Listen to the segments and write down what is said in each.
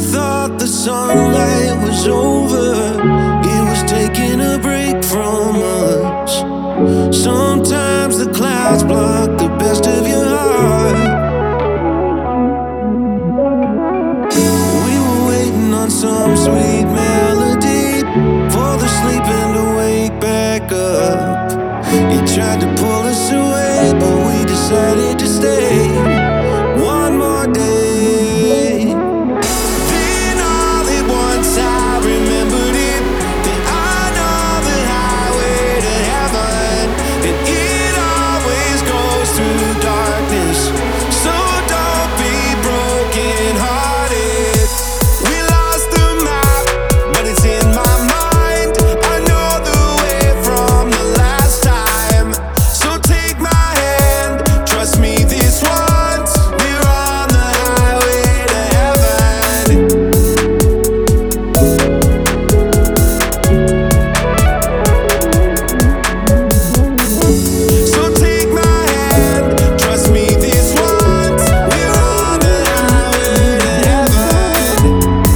thought the sunlight was over. It was taking a break from us. Sometimes the clouds block the best of your heart. We were waiting on some sweet melody for the sleeping to wake back up. He tried to pull us away, but we decided to stay one more day. Then all at once I remembered it, that I know the highway to heaven, and it always goes through darkness. So don't be broken hearted. We lost the map, but it's in my mind. I know the way from the last time. So take my hand, trust me this once. We're on the highway to heaven. So take my hand, trust me this once. We're on the highway to heaven.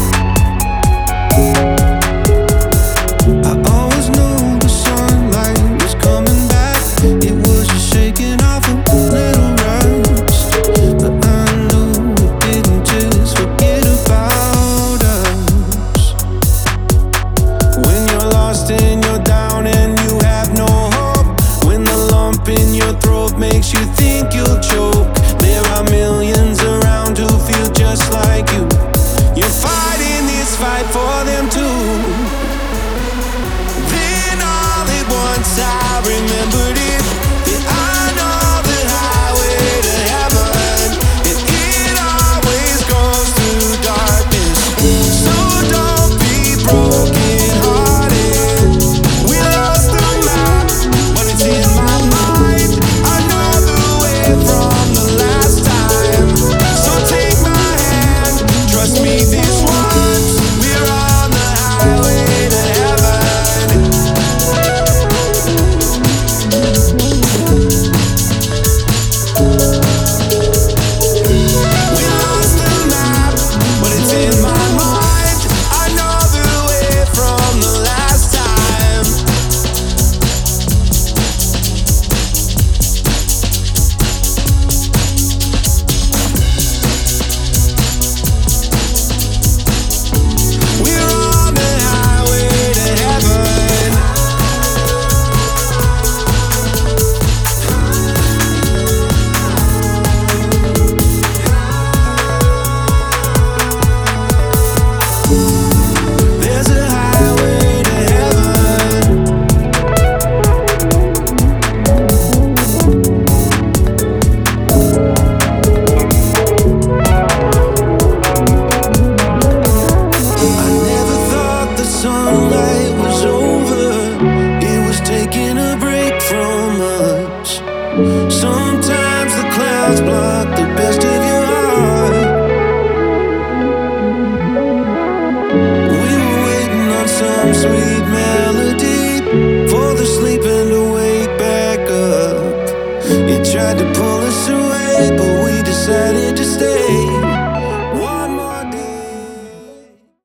I always knew the sunlight was coming back. It was just shaking off a little rust, but I knew it didn't just forget about us. When you're lost and you're down and you have no hope, when the lump in your throat makes you think you'll choke, there are millions around who feel just like you. You're fighting this fight for them too. Then all at once I remembered it, that I know the highway to heaven, and it always goes through darkness. So don't be broken hearted. We lost the map, but it's in my mind. I know the way from the last time. So take my hand, trust me this once. We're on the highway to heaven. We lost the map, but it's in my mind. I know the way from the last time. We're on the highway to heaven. There's a highway to heaven. I never thought the sunlight was over. It was taking a break from us. Sometimes